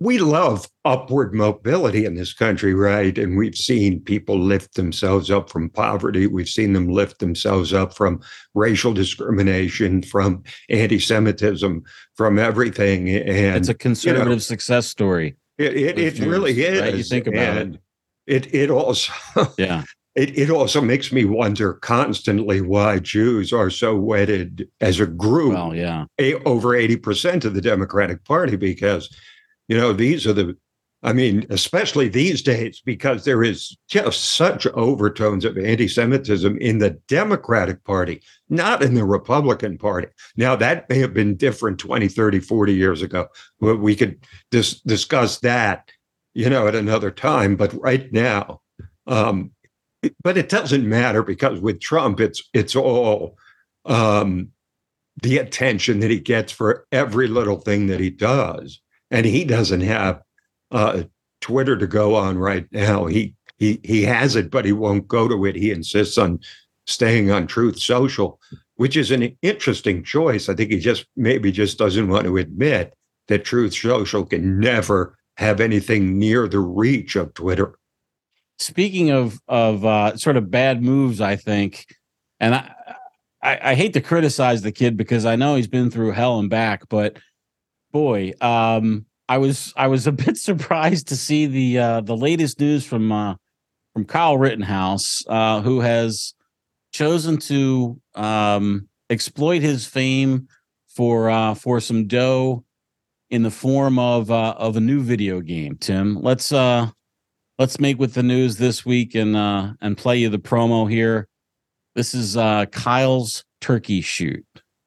we love upward mobility in this country, right? And we've seen people lift themselves up from poverty. We've seen them lift themselves up from racial discrimination, from anti-Semitism, from everything. And it's a conservative you know, success story. It it, it Jews, really is. Right? You think about and it. It it also yeah. It it also makes me wonder constantly why Jews are so wedded as a group. Well, yeah, a, over eighty percent of the Democratic Party, because you know these are the, I mean, especially these days, because there is just such overtones of anti-Semitism in the Democratic Party, not in the Republican Party. Now, that may have been different twenty, thirty, forty years ago. We could dis- discuss that, you know, at another time. But right now, um, it, but it doesn't matter, because with Trump, it's it's all um, the attention that he gets for every little thing that he does. And he doesn't have uh, Twitter to go on right now. He he he has it, but he won't go to it. He insists on staying on Truth Social, which is an interesting choice. I think he just maybe just doesn't want to admit that Truth Social can never have anything near the reach of Twitter. Speaking of of uh, sort of bad moves, I think, and I, I I hate to criticize the kid because I know he's been through hell and back, but boy, um, I was I was a bit surprised to see the uh, the latest news from uh, from Kyle Rittenhouse, uh, who has chosen to um, exploit his fame for uh, for some dough in the form of uh, of a new video game. Tim, let's uh, let's make with the news this week and uh, and play you the promo here. This is uh, Kyle's turkey shoot.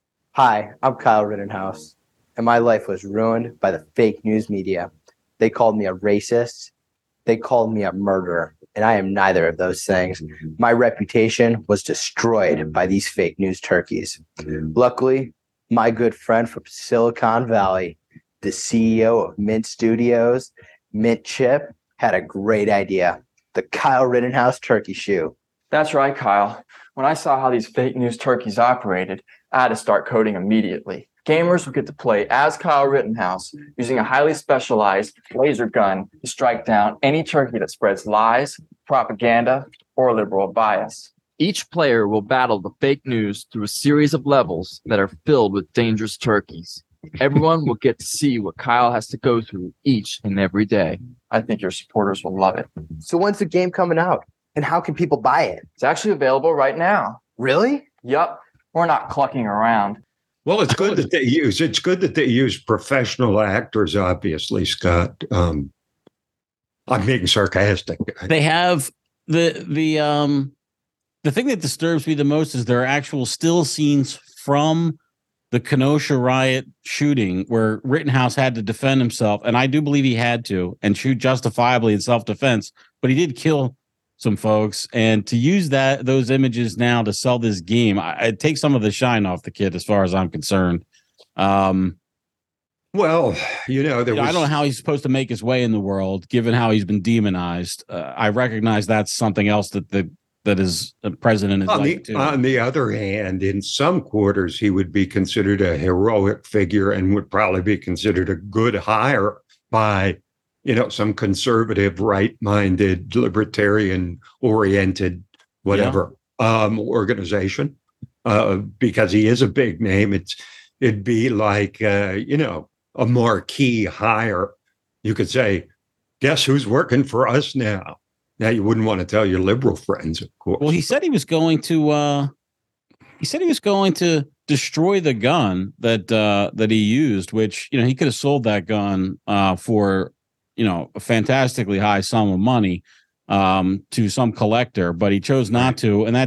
Hi, I'm Kyle Rittenhouse, and my life was ruined by the fake news media. They called me a racist. They called me a murderer, and I am neither of those things. My reputation was destroyed by these fake news turkeys. Luckily, my good friend from Silicon Valley, the C E O of Mint Studios, Mint Chip, had a great idea. The Kyle Rittenhouse turkey shoe. That's right, Kyle. When I saw how these fake news turkeys operated, I had to start coding immediately. Gamers will get to play as Kyle Rittenhouse using a highly specialized laser gun to strike down any turkey that spreads lies, propaganda, or liberal bias. Each player will battle the fake news through a series of levels that are filled with dangerous turkeys. Everyone will get to see what Kyle has to go through each and every day. I think your supporters will love it. So when's the game coming out? And how can people buy it? It's actually available right now. Really? Yup. We're not clucking around. Well, it's good that they use it's good that they use professional actors, obviously, Scott. Um, I'm being sarcastic. They have the the um the thing that disturbs me the most is there are actual still scenes from the Kenosha riot shooting where Rittenhouse had to defend himself, and I do believe he had to, and shoot justifiably in self-defense, but he did kill some folks. And to use that those images now to sell this game, I, it takes some of the shine off the kid, as far as I'm concerned. Um, well, you know, there you know was... I don't know how he's supposed to make his way in the world, given how he's been demonized. Uh, I recognize that's something else that the that is the president is on like the, too. On the other hand, in some quarters, he would be considered a heroic figure and would probably be considered a good hire by, you know, some conservative, right-minded, libertarian-oriented, whatever, yeah. um, organization, uh, because he is a big name. It's it'd be like, uh, you know, a marquee hire. You could say, guess who's working for us now? Now, you wouldn't want to tell your liberal friends, of course. Well, he said he was going to. Uh, he said he was going to destroy the gun that uh, that he used, which, you know, he could have sold that gun uh, for, you know, a fantastically high sum of money um, to some collector, but he chose not right. to. And that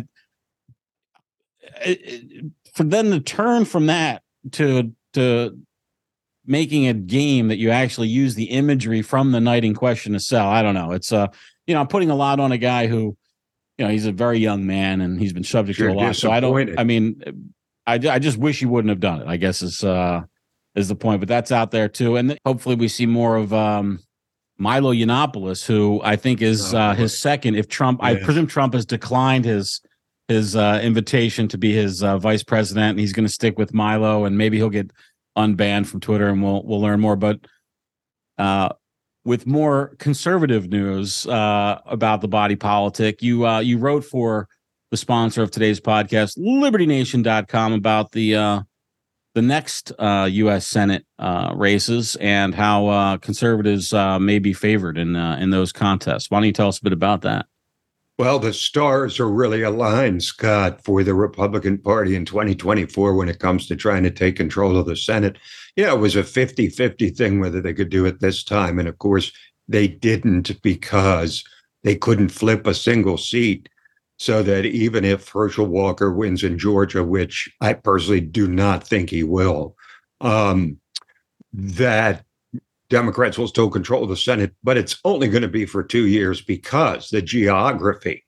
it, it, for then to turn from that to to making a game that you actually use the imagery from the night in question to sell. I don't know. It's uh, you know, I'm putting a lot on a guy who, you know, he's a very young man and he's been subject You're to a lot. So I don't, I mean, I, I just wish he wouldn't have done it, I guess is, uh, is the point, but that's out there too. And hopefully we see more of, um, Milo Yiannopoulos, who I think is uh, his second. If Trump, yeah. I presume Trump has declined his his uh, invitation to be his uh, vice president, and he's going to stick with Milo, and maybe he'll get unbanned from Twitter, and we'll we'll learn more. But uh, with more conservative news uh, about the body politic. You uh, you wrote for the sponsor of today's podcast, Liberty Nation dot com, about the uh, the next uh, U S Senate uh, races and how uh, conservatives uh, may be favored in uh, in those contests. Why don't you tell us a bit about that? Well, the stars are really aligned, Scott, for the Republican Party in twenty twenty-four when it comes to trying to take control of the Senate. Yeah, it was a fifty-fifty thing whether they could do it this time. And of course, they didn't because they couldn't flip a single seat. So that even if Herschel Walker wins in Georgia, which I personally do not think he will, um, that Democrats will still control the Senate, but it's only going to be for two years because the geography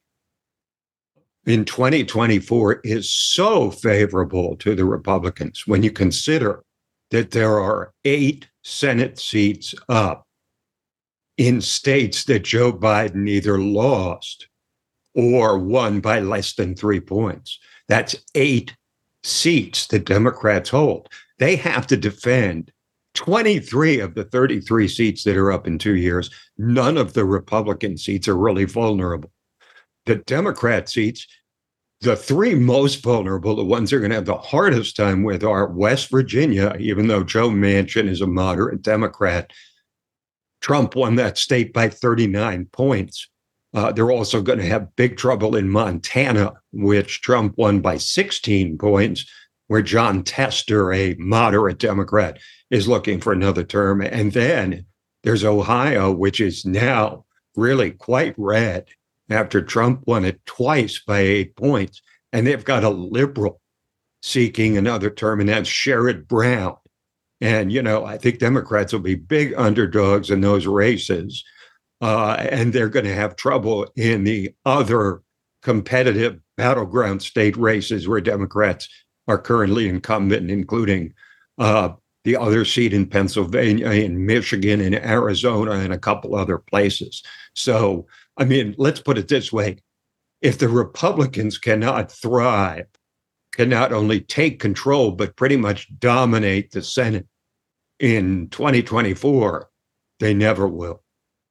in twenty twenty-four is so favorable to the Republicans when you consider that there are eight Senate seats up in states that Joe Biden either lost or won by less than three points. That's eight seats that Democrats hold. They have to defend twenty-three of the thirty-three seats that are up in two years. None of the Republican seats are really vulnerable. The Democrat seats, the three most vulnerable, the ones they're going to have the hardest time with, are West Virginia, even though Joe Manchin is a moderate Democrat. Trump won that state by thirty-nine points. Uh, they're also going to have big trouble in Montana, which Trump won by sixteen points, where John Tester, a moderate Democrat, is looking for another term. And then there's Ohio, which is now really quite red after Trump won it twice by eight points. And they've got a liberal seeking another term, and that's Sherrod Brown. And, you know, I think Democrats will be big underdogs in those races. Uh, and they're going to have trouble in the other competitive battleground state races where Democrats are currently incumbent, including uh, the other seat in Pennsylvania, in Michigan, in Arizona, and a couple other places. So, I mean, let's put it this way. If the Republicans cannot thrive, can not only take control, but pretty much dominate the Senate in twenty twenty-four, they never will.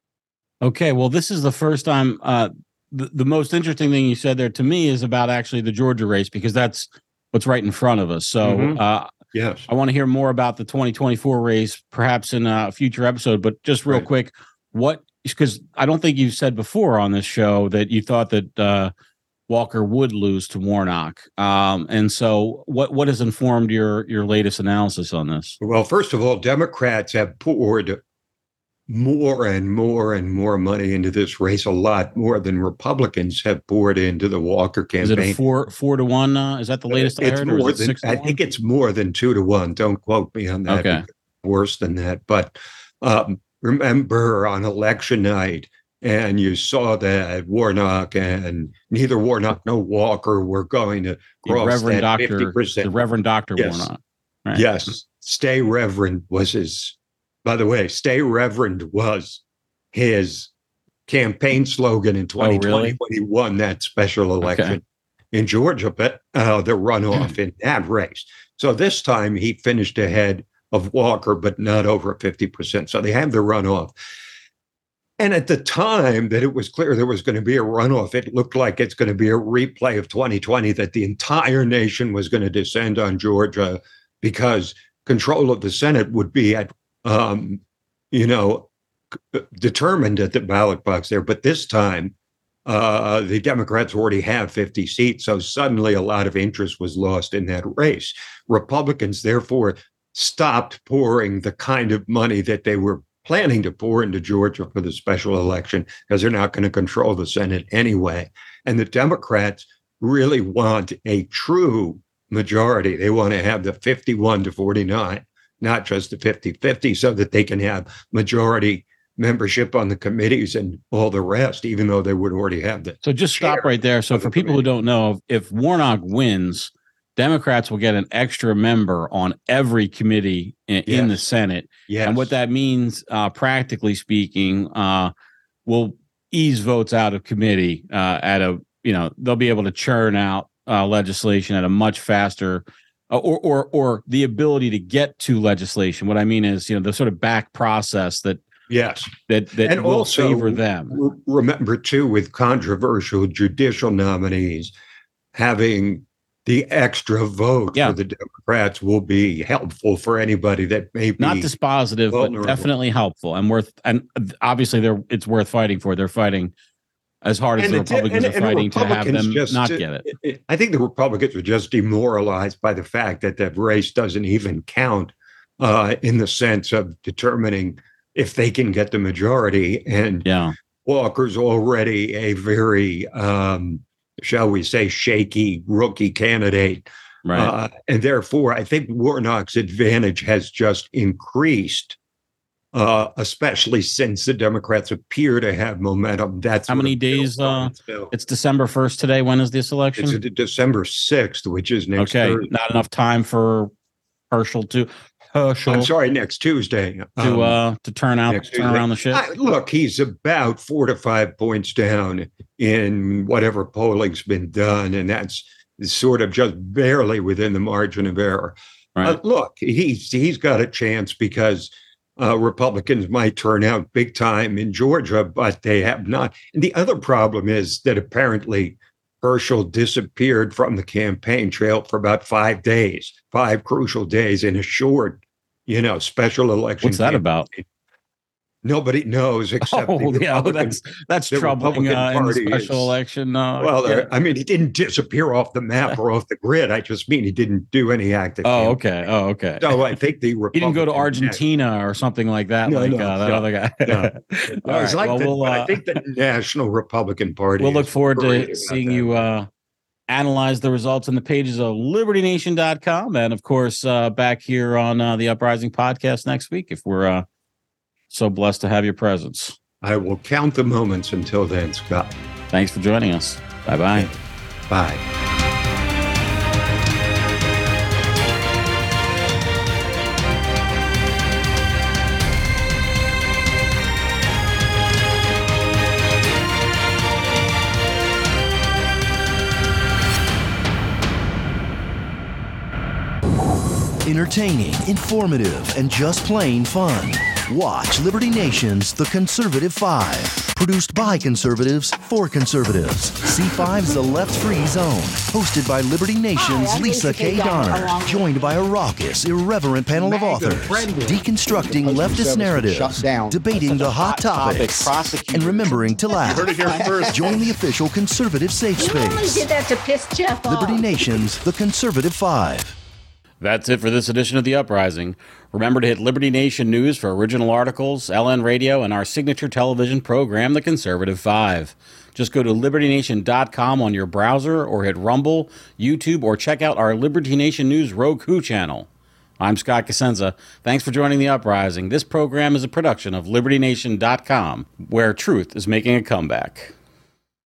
Okay, well, this is the first time. Uh, the, the most interesting thing you said there to me is about actually the Georgia race, because that's what's right in front of us. So Mhm. uh, Yes. I want to hear more about the twenty twenty-four race, perhaps in a future episode. But just real Right. quick, what, because I don't think you said before on this show that you thought that uh, Walker would lose to Warnock. Um, and so what what has informed your your latest analysis on this? Well, first of all, Democrats have poured more and more and more money into this race, a lot more than Republicans have poured into the Walker Is campaign. it a four four to one? Uh, is that the latest I It's heard? Or is more it than, six to I one? think it's more than two to one. Don't quote me on that. Okay. It's worse than that. But um, remember on election night, and you saw that Warnock and neither Warnock nor Walker were going to The cross Reverend that Doctor, fifty percent. the Reverend Doctor Yes. Warnock. Right. Yes. Stay Reverend was his, by the way, Stay Reverend was his campaign slogan in twenty twenty Oh, really? when he won that special election in Georgia, but uh, the runoff in that race. So this time he finished ahead of Walker, but not over fifty percent. So they have the runoff. And at the time that it was clear there was going to be a runoff, it looked like it's going to be a replay of twenty twenty, that the entire nation was going to descend on Georgia because control of the Senate would be at, um, you know, determined at the ballot box there. But this time, uh, the Democrats already have fifty seats. So suddenly a lot of interest was lost in that race. Republicans, therefore, stopped pouring the kind of money that they were planning to pour into Georgia for the special election because they're not going to control the Senate anyway. And the Democrats really want a true majority. They want to have the fifty-one to forty-nine, not just the fifty fifty, so that they can have majority membership on the committees and all the rest, even though they would already have that. So just stop right there. So for people who don't know, if Warnock wins, Democrats will get an extra member on every committee in, in the Yes. Senate. Yes. And what that means, uh, practically speaking, uh, will ease votes out of committee uh, at a, you know, they'll be able to churn out uh, legislation at a much faster uh, or, or, or the ability to get to legislation. What I mean is, you know, the sort of back process that Yes. That, that and will also, favor them. r- remember, too, with controversial judicial nominees, having the extra vote Yeah. for the Democrats will be helpful for anybody that may be Not dispositive, vulnerable. but definitely helpful and worth. And obviously, they're it's worth fighting for. They're fighting as hard as And the the de- Republicans and- are and the fighting to have Republicans them just- not get it. I think the Republicans are just demoralized by the fact that that race doesn't even count uh, in the sense of determining if they can get the majority. And yeah. Walker's already a very, um, shall we say, shaky rookie candidate. Right. Uh, and therefore, I think Warnock's advantage has just increased, uh, especially since the Democrats appear to have momentum. That's How what many it feels days? Uh, like. it's December first today. When is this election? It's a December sixth, which is next okay. Thursday. Not enough time for Herschel to Herschel. I'm sorry, next Tuesday. To Um, uh to turn out next turn Tuesday. around the ship. I- look, he's about four to five points down in whatever polling's been done, and that's sort of just barely within the margin of error. Right. Uh, look, he's he's got a chance because uh, Republicans might turn out big time in Georgia, but they have not. And the other problem is that apparently Herschel disappeared from the campaign trail for about five days, five crucial days in a short, you know, special election. What's that campaign. about? Nobody knows except Oh, the yeah, Republican- that's that's the troubling Republican uh, in the Party special is- election. Uh, Well, yeah. uh, I mean, he didn't disappear off the map or off the grid. I just mean he didn't do any active. Oh, campaign. okay. Oh, okay. So I think the He didn't go to Republican- Argentina or something like that, No, like no, uh, that no, other guy. no. All I was right, like well, the- we'll, but I uh, think the National Republican Party. We'll look is forward worried to about seeing that. you uh, analyze the results on the pages of liberty nation dot com. And of course, uh, back here on uh, the Uprising podcast next week, if we're uh, so blessed to have your presence. I will count the moments until then, Scott. Thanks for joining us. Bye-bye. Bye. Entertaining, informative, and just plain fun. Watch Liberty Nation's The Conservative Five. Produced by conservatives for conservatives. C five's The Left Free Zone. Hosted by Liberty Nation's Hi, I'm Lisa Lisa K. K. Donner, Donner. along- Joined by a raucous, irreverent panel of MAGA authors. friendly. Deconstructing Postal leftist service narratives. shut down. Debating That's the such a hot hot topic. topics. Prosecutors. And remembering to laugh. heard it here first. Join the official conservative safe You only space. did that to piss Jeff off. Liberty Nation's The Conservative Five. That's it for this edition of The Uprising. Remember to hit Liberty Nation News for original articles, L N Radio, and our signature television program, The Conservative Five. Just go to liberty nation dot com on your browser or hit Rumble, YouTube, or check out our Liberty Nation News Roku channel. I'm Scott Cosenza. Thanks for joining The Uprising. This program is a production of liberty nation dot com, where truth is making a comeback.